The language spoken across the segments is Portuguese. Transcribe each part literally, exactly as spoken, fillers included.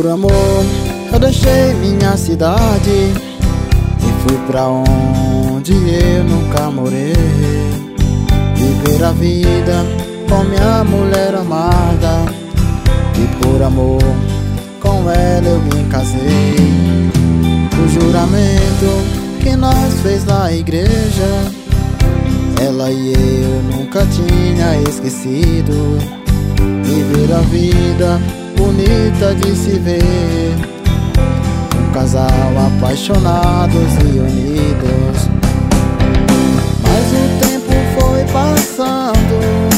Por amor eu deixei minha cidade e fui pra onde eu nunca morei. Viver a vida com minha mulher amada, e por amor com ela eu me casei. O juramento que nós fez na igreja, ela e eu nunca tinha esquecido. Viver a vida bonita de se ver, um casal apaixonados e unidos. Mas o tempo foi passando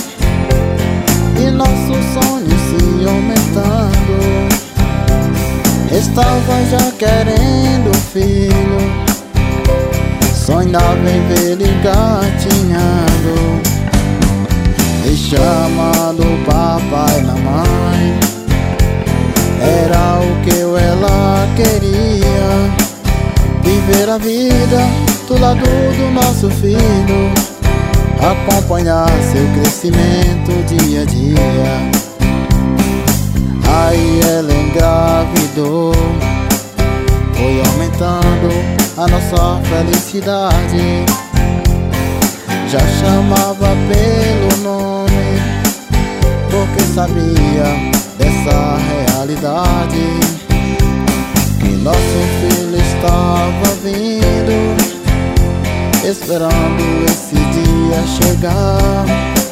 e nossos sonhos se aumentando. Estava já querendo filho, sonhava em ver ele engatinhando e chamando papai na mãe. Era o que eu ela queria, viver a vida do lado do nosso filho, acompanhar seu crescimento dia a dia. Aí ela engravidou, foi aumentando a nossa felicidade. Já chamava pelo nome, porque sabia dessa realidade, que nosso filho estava vindo, esperando esse dia chegar.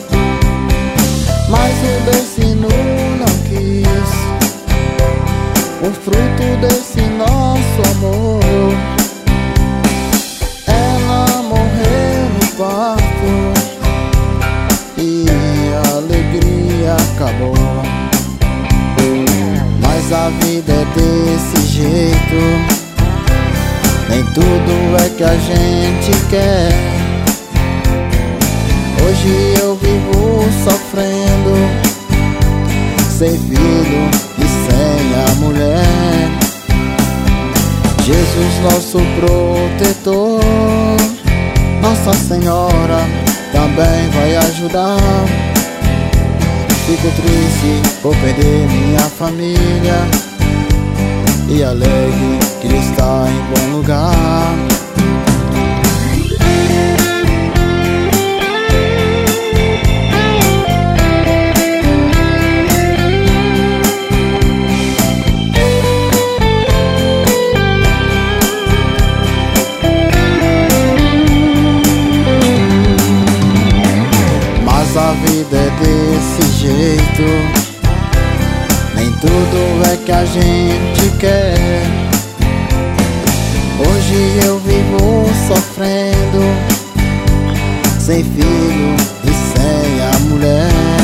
Mas o destino não quis o fruto desse nosso amor. Ela morreu no parto e a alegria acabou. Mas a vida é desse jeito, nem tudo é que a gente quer. Hoje eu vivo sofrendo, sem filho e sem a mulher. Jesus, nosso protetor, Nossa Senhora também vai ajudar. Fico triste por perder minha família, e alegre que ele está em bom lugar. Mas a vida é desse jeito, nem tudo é que a gente quer. Hoje eu vivo sofrendo, sem filho e sem a mulher.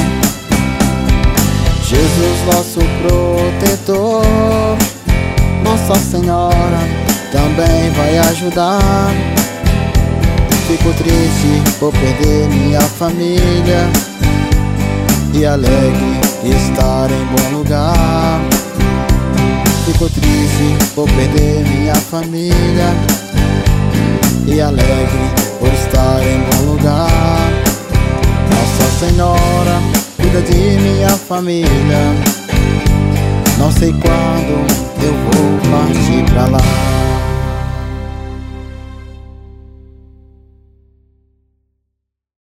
Jesus, nosso protetor, Nossa Senhora também vai ajudar. Fico triste por perder minha família, e alegre de estar em bom lugar. Fico triste por perder minha família, e alegre por estar em bom lugar. Nossa Senhora cuida de minha família, não sei quando eu vou partir pra lá.